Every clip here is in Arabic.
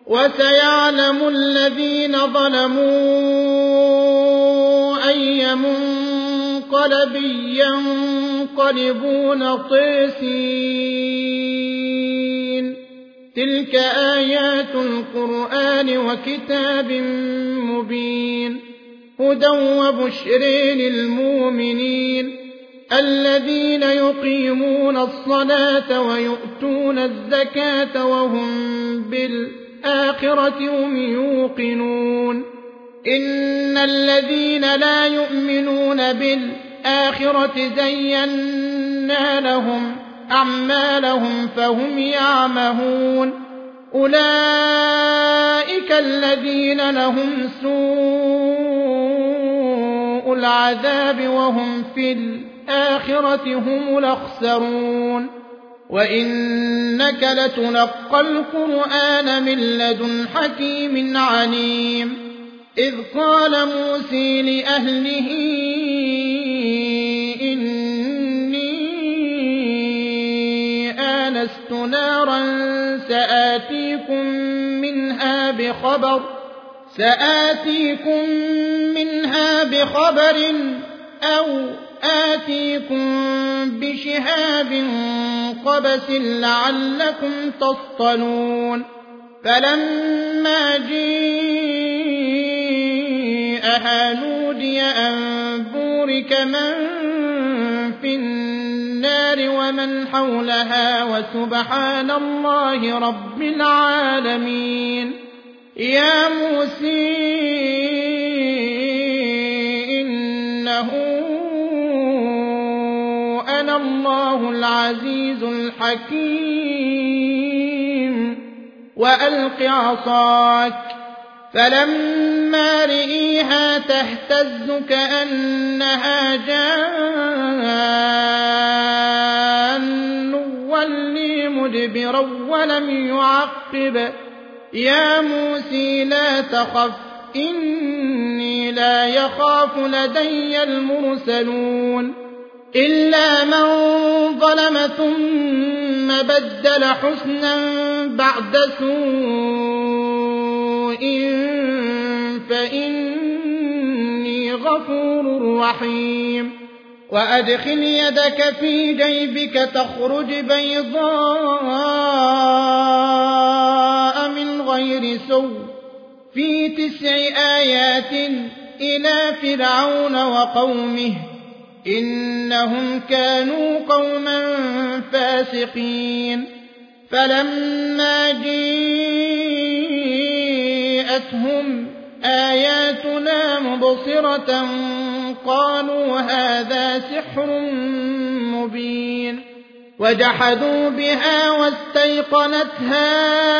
وسيعلم الذين ظلموا أي منقلب ينقلبون خاسرين. تلك آيات القرآن وكتاب مبين هدى وبشر للمؤمنين الذين يقيمون الصلاة ويؤتون الزكاة وهم بالآخرة هم يوقنون. إن الذين لا يؤمنون بالآخرة زينا لهم أعمالهم فهم يعمهون. أولئك الذين لهم سوء العذاب وهم في الآخرة هم الأخسرون. وإنك لتلقى القرآن من لدن حكيم عليم. إذ قال موسى لأهله إني آنست نارا سآتيكم منها بخبر أو آتيكم بشهاب قبس لعلكم تصطلون. فلما جاءها نودي أن بورك من في النار ومن حولها وسبحان الله رب العالمين. يا موسى إنه أنا الله العزيز الحكيم وألق عصاك. فلما رئيها تهتز كأنها جان ولي مدبرا ولم يعقب. يا موسى لا تخف إني لا يخاف لدي المرسلون. إلا من ظلم ثم بدل حسنا بعد سوء فإني غفور رحيم. وأدخل يدك في جيبك تخرج بيضاء من غير سوء في 9 آيات إلى فرعون وقومه إنهم كانوا قوما فاسقين. فلما جاءتهم آياتنا مبصرة قالوا هذا سحر مبين. وجحدوا بها واستيقنتها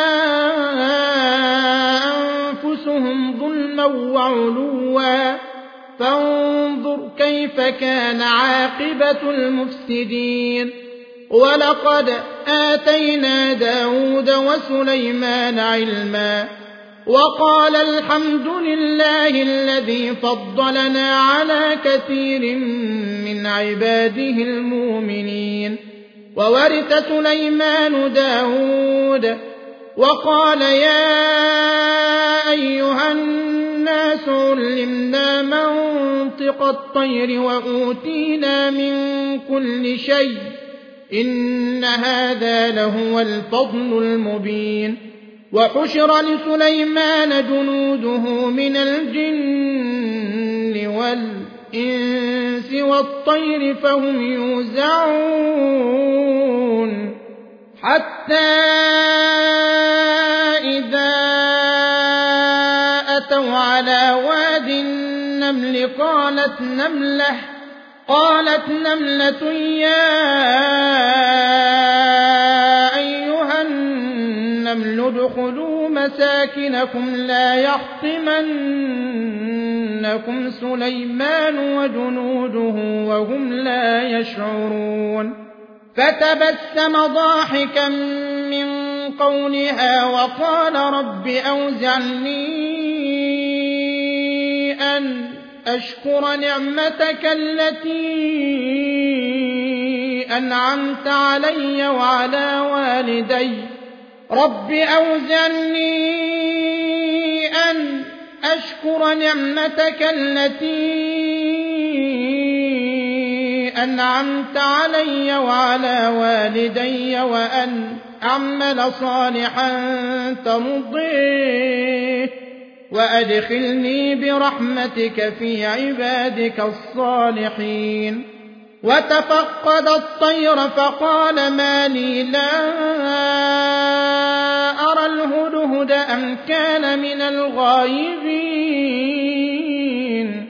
أنفسهم ظلما وعلوا فانظر كيف كان عاقبة المفسدين. ولقد آتينا داود وسليمان علما وقال الحمد لله الذي فضلنا على كثير من عباده المؤمنين. وورث سليمان داود وقال يا أيها الناس علمنا منطق الطير وأوتينا من كل شيء إن هذا لهو الفضل المبين. وحشر لسليمان جنوده من الجن والإنس والطير فهم يوزعون حتى إذا أتوا على واد النمل قالت نملة يا أيها النمل ادخلوا مساكنكم لا يحطمنكم سليمان وجنوده وهم لا يشعرون. فتبسم ضاحكا من قولها وقال رب أوزعني أن أشكر نعمتك التي أنعمت علي وعلى والدي. رب أوزعني أشكر نعمتك التي أنعمت علي وعلى والدي وأن أعمل صالحا ترضيه وأدخلني برحمتك في عبادك الصالحين. وتفقد الطير فقال ما لي لا أرى الهدهد أم كان من الغائبين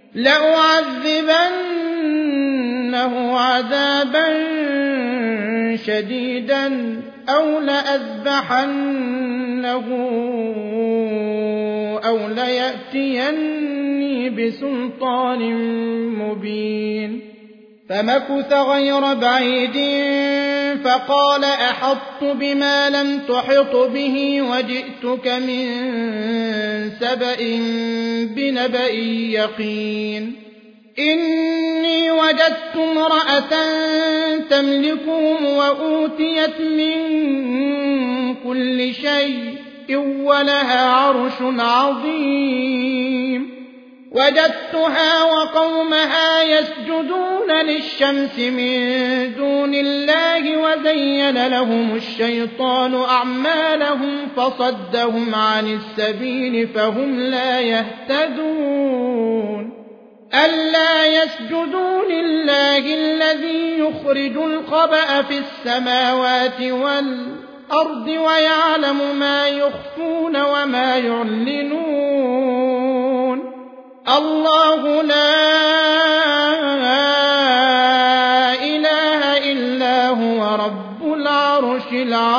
لأعذبنه عذابا شديدا أو لأذبحنه أو ليأتيني بسلطان مبين. فمكث غير بعيد فقال أحطت بما لم تحط به وجئتك من سبأ بنبأ يقين. إني وجدت امرأة تملكهم وأوتيت من كل شيء ولها عرش عظيم. وجدتها وقومها يسجدون للشمس من دون الله وزين لهم الشيطان أعمالهم فصدهم عن السبيل فهم لا يهتدون. ألا يسجدوا لله الذي يخرج الخبأ في السماوات والأرض ويعلم ما يخفون وما يعلنون. الله لا إله إلا هو رب العرش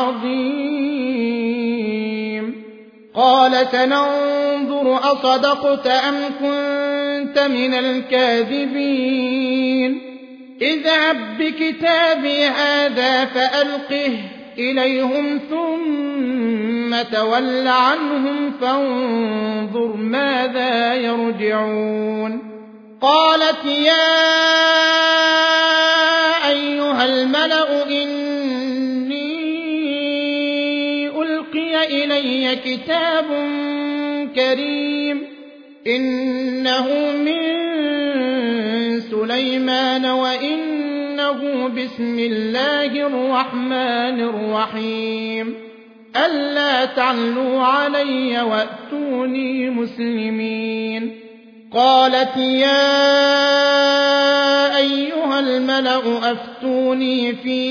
العظيم. قال سننظر أصدقت أم كنت من الكاذبين. اذهب بكتابي هذا فألقه إليهم ثم تول عنهم فانظر ماذا يرجعون. قالت يا أيها الملأ إني ألقي إلي كتاب كريم إنه من سليمان وإنه بسم الله الرحمن الرحيم. ألا تعلوا علي وأتوني مسلمين. قالت يا أيها الملأ أفتوني في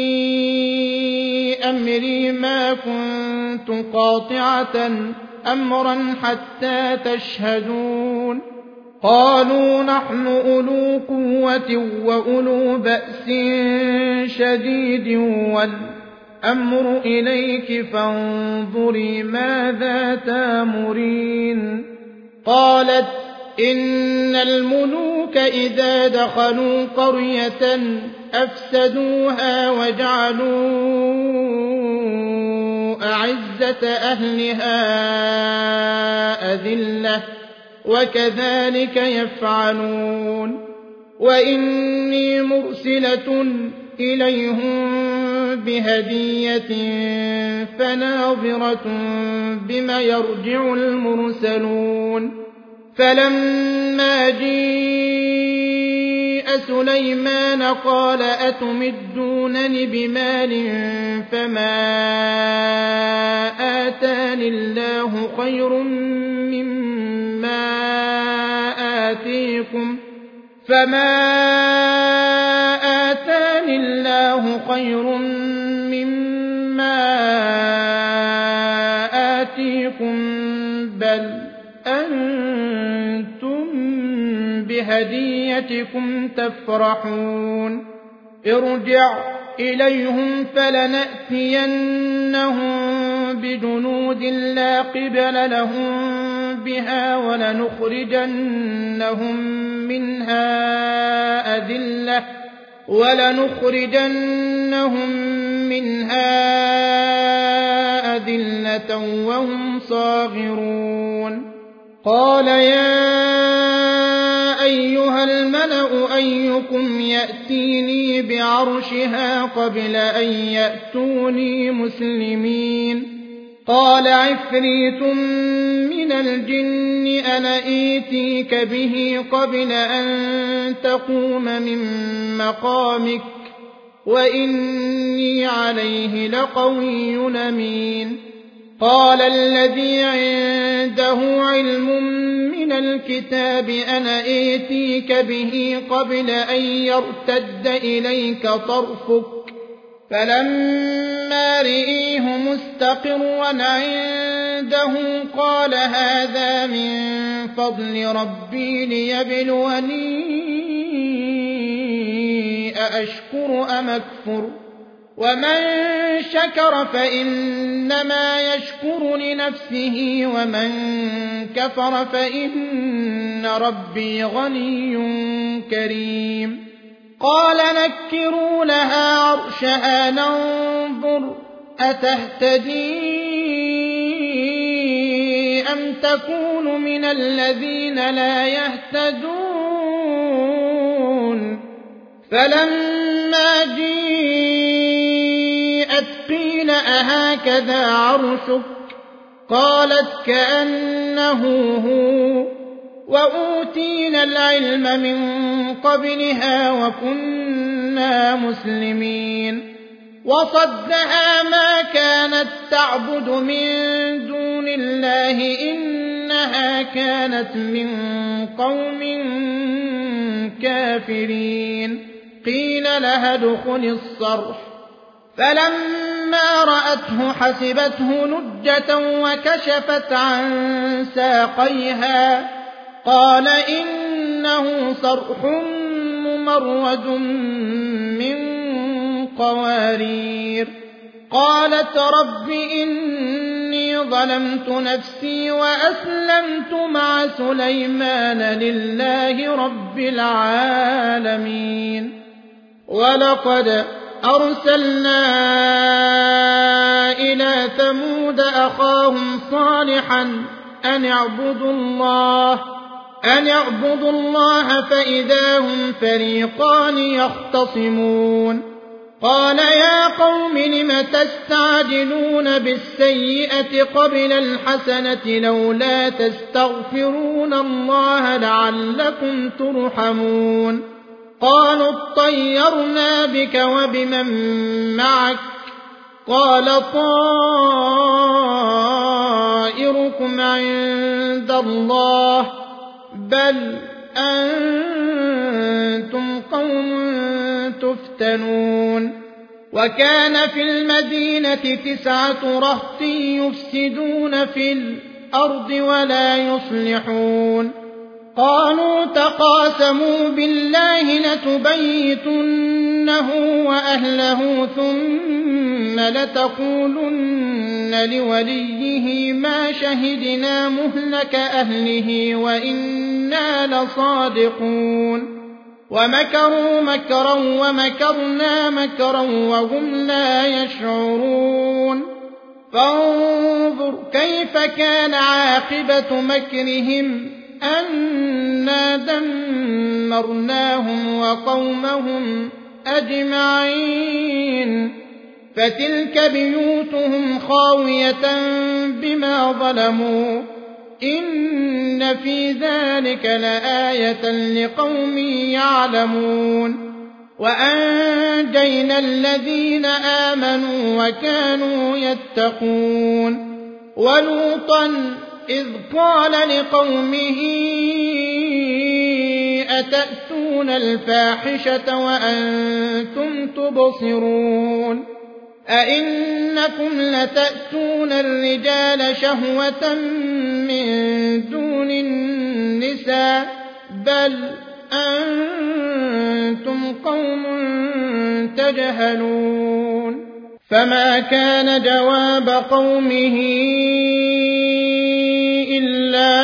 أمري ما كنت قاطعة أمرا حتى تشهدون. قالوا نحن أولو قوة وأولو بأس شديد والأمر إليك فانظري ماذا تامرين. قالت إن الملوك إذا دخلوا قرية أفسدوها وجعلوا أعزة أهلها أذلة وكذلك يفعلون. وإني مرسلة إليهم بهدية فناظرة بما يرجع المرسلون. فلما جيء سليمان قال أتمدونني بمال فما آتاني الله خير مما آتيكم بل أنتم بهديتكم تفرحون. ارجع إليهم فلنأتينهم بجنود لا قبل لهم بها ولنخرجنهم منها أذلة وهم صاغرون. قال يا أيها الملأ أيكم يأتيني بعرشها قبل أن يأتوني مسلمين. قال عفريت من الجن أنا آتيك به قبل أن تقوم من مقامك وإني عليه لقوي أمين. قال الذي عنده علم من الكتاب أنا آتيك به قبل أن يرتد إليك طرفك فلما رئيه مستقرا عنده قال هذا من فضل ربي ليبلوني أأشكر أم أكفر ومن شكر فإنما يشكر لنفسه ومن كفر فإن ربي غني كريم. قال نكروا لها عرشها ننظر أتهتدي أم تكون من الذين لا يهتدون. فلما جيءت قيل أهكذا عرشك قالت كأنه هو وأوتينا العلم من قبلها وكنا مسلمين. وصدها ما كانت تعبد من دون الله إنها كانت من قوم كافرين. قيل لها ادخل الصرح فلما رأته حسبته لجة وكشفت عن ساقيها قال إنه صرح ممرد من قوارير. قالت رب إني ظلمت نفسي وأسلمت مع سليمان لله رب العالمين. ولقد أرسلنا إلى ثمود أخاهم صالحا أن اعبدوا الله فإذا هم فريقان يختصمون. قال يا قوم لم تستعجلون بالسيئة قبل الحسنة لولا تستغفرون الله لعلكم ترحمون. قالوا اطيرنا بك وبمن معك قال طائركم عند الله بل أنتم قوم تفتنون. وكان في المدينة 9 رهط يفسدون في الأرض ولا يصلحون. قالوا تقاسموا بالله لتبيتنه وأهله ثم لتقولن لوليه ما شهدنا مهلك أهله وإنا لصادقون. ومكروا مكرا ومكرنا مكرا وهم لا يشعرون. فانظر كيف كان عاقبة مكرهم أنا دمرناهم وقومهم أجمعين. فتلك بيوتهم خاوية بما ظلموا إن في ذلك لآية لقوم يعلمون. وأنجينا الذين آمنوا وكانوا يتقون. ولوطا إذ قال لقومه أتأتون الفاحشة وأنتم تبصرون أئنكم لتأتون الرجال شهوة من دون النساء بل أنتم قوم تجهلون. فما كان جواب قومه إلا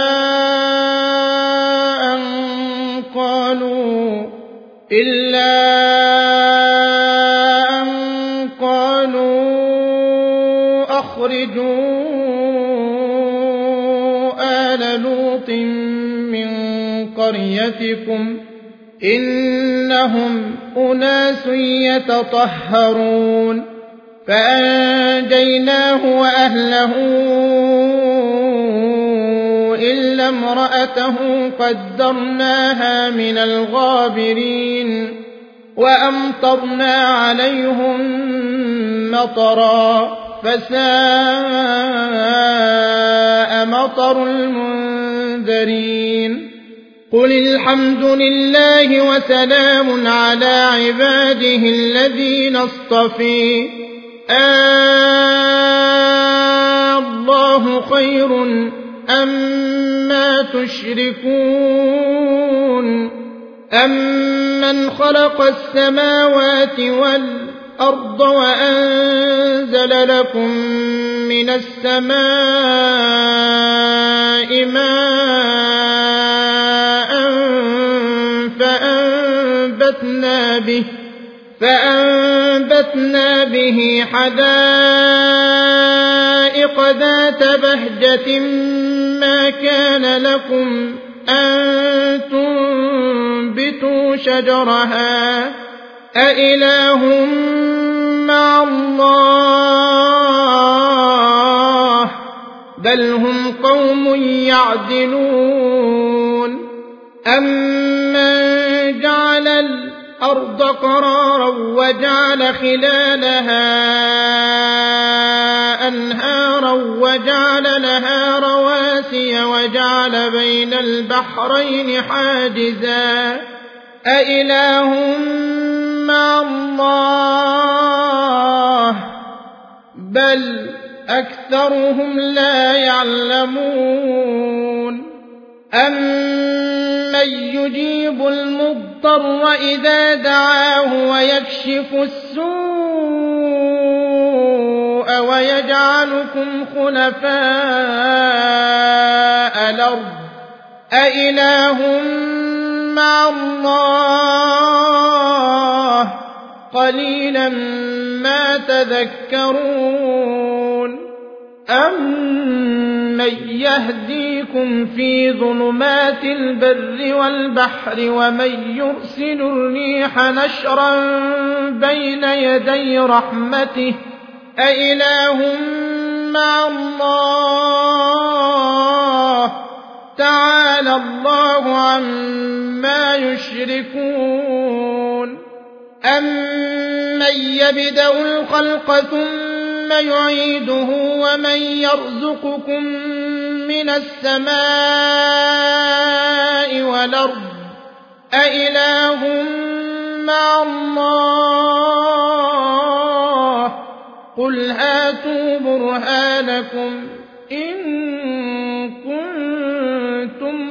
أن قالوا أخرجوا آل لوط من قريتكم إنهم أناس يتطهرون. فأنجيناه وأهله إلا امرأته قدرناها من الغابرين وأمطرنا عليهم مطرا فساء مطر المنذرين قل الحمد لله وسلام على عباده الذين اصطفي الله خير أما تشركون أمن خلق السماوات والأرض وأنزل لكم من السماء ماء فأنبتنا به حدائق ذات بهجة ما كان لكم أن تنبتوا شجرها أإله مع الله بل هم قوم يعدلون أمن جعل الأرض قرارا وجعل خلالها أنهارا وجعل لها رواسي وجعل بين البحرين حاجزا أإله مع الله بل أكثرهم لا يعلمون أمن يجيب المضطر إذا دعاه ويكشف السوء ويجعلكم خلفاء الأرض أإله مع الله قليلا ما تذكرون أمن يهديكم في ظلمات البر والبحر ومن يرسل الريح نشرا بين يدي رحمته أإله مع الله تعالى الله عما يشركون أمن يبدأ الخلق ثم يعيده ومن يرزقكم من السماء والأرض أإله مع الله قل هاتوا برهانكم إن كنتم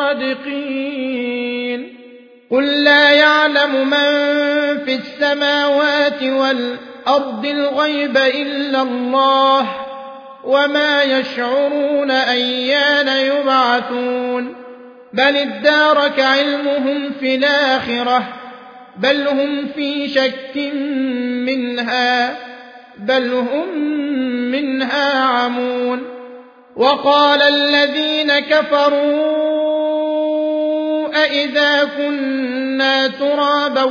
صادقين قل لا يعلم من في السماوات والأرض الغيب إلا الله وما يشعرون أيان يبعثون بل ادارك علمهم في الآخرة بل هم في شك منها بل هم منها عمون وقال الذين كفروا أإذا كنا ترابا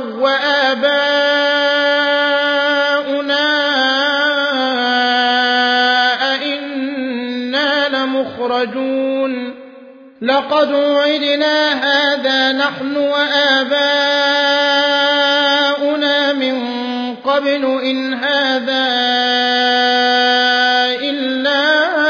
وآباؤنا أئنا لمخرجون لقد وعدنا هذا نحن وآباؤنا من قبل إن هذا إلا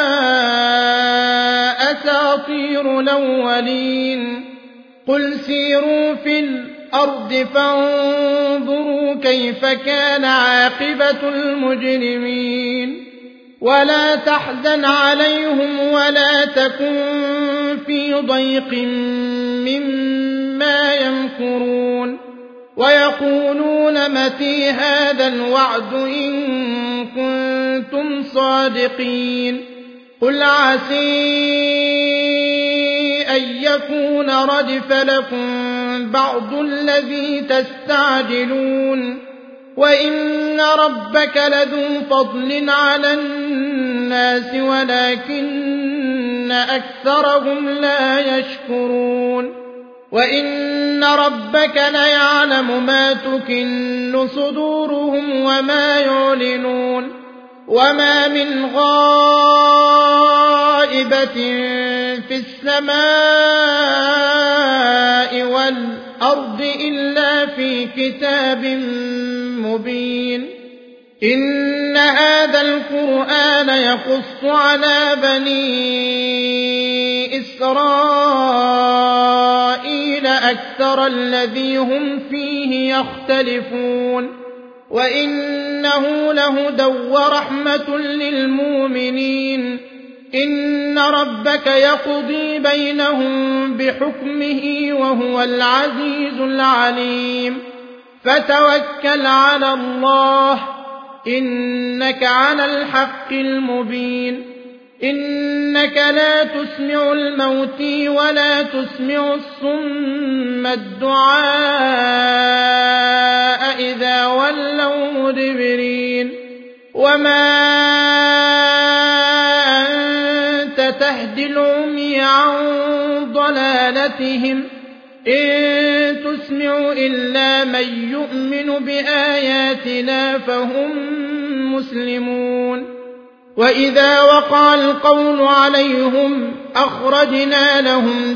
أساطير الأولين قل سيروا في الأرض فانظروا كيف كان عاقبة المجرمين ولا تحزن عليهم ولا تكن في ضيق مما يمكرون ويقولون متى هذا الوعد إن كنتم صادقين قل عسى أن يكون ردف لكم بعض الذي تستعجلون وإن ربك لذو فضل على الناس ولكن أكثرهم لا يشكرون وإن ربك ليعلم ما تكن صدورهم وما يعلنون وما من غائبة في السماء والأرض إلا في كتاب مبين إن هذا القرآن يقص على بني إسرائيل أكثر الذي هم فيه يختلفون وإنه لهدى ورحمة للمؤمنين إن ربك يقضي بينهم بحكمه وهو العزيز العليم فتوكل على الله إنك على الحق المبين إنك لا تسمع الموتى ولا تسمع الصم الدعاء إذا ولوا مدبرين وما أنت تهدي العمي عن ضلالتهم إن تسمع إلا من يؤمن بآياتنا فهم مسلمون وإذا وقع القول عليهم أخرجنا لهم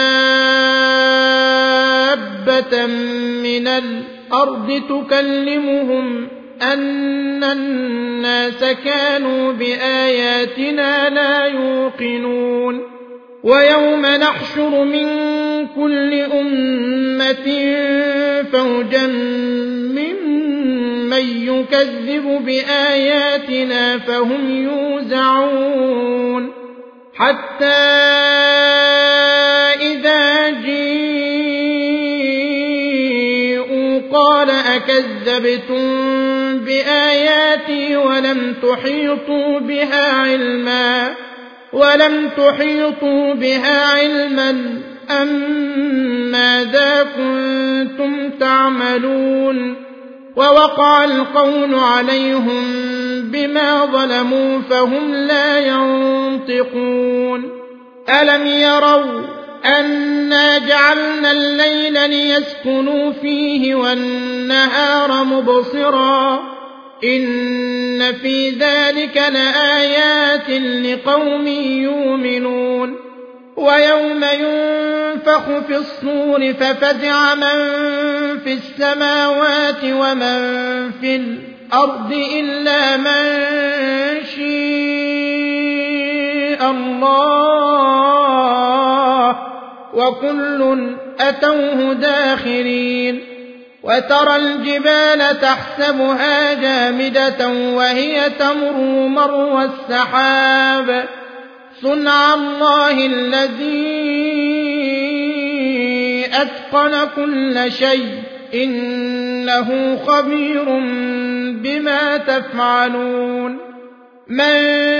دابة من الأرض تكلمهم أن الناس كانوا بآياتنا لا يوقنون ويوم نحشر من كل أمة فوجا ممن يكذب بآياتنا فهم يوزعون حتى إذا جيءوا قال أكذبتم بآياتي ولم تحيطوا بها علما أم ماذا كنتم تعملون ووقع القول عليهم بما ظلموا فهم لا ينطقون ألم يروا أنا جعلنا الليل ليسكنوا فيه والنهار مبصرا إن في ذلك لآيات لقوم يؤمنون ويوم ينفخ في الصور ففزع من في السماوات ومن في الأرض إلا من شاء الله وكل أتوه داخرين وترى الجبال تحسبها جامدة وهي تمر مر السحاب صنع الله الذي أتقن كل شيء إنه خبير بما تفعلون من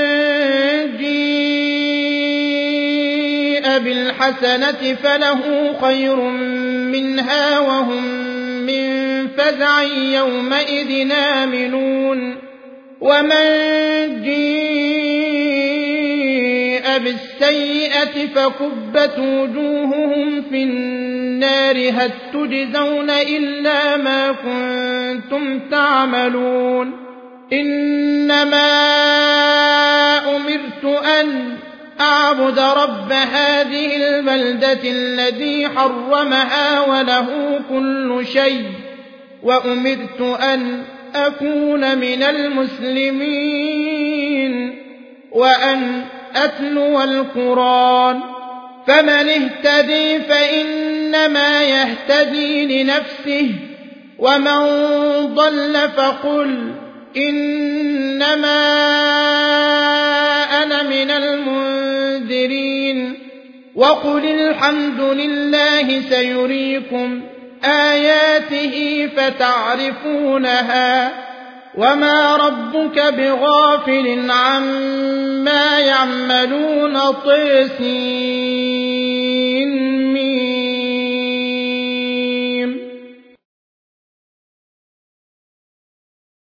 جيء بالحسنة فله خير منها وهم من فزع يومئذ آمنون ومن جيء بالسيئة فكبت وجوههم في النار هل تجزون إلا ما كنتم تعملون إنما أمرت أن أعبد رب هذه البلدة الذي حرمها وله كل شيء وأمرت أن أكون من المسلمين وأن أتلو القرآن فمن اهتدي فإنما يهتدي لنفسه ومن ضل فقل إنما أنا من المنذرين وقل الحمد لله سيريكم آياته فتعرفونها وما ربك بغافل عما يعملون طيسين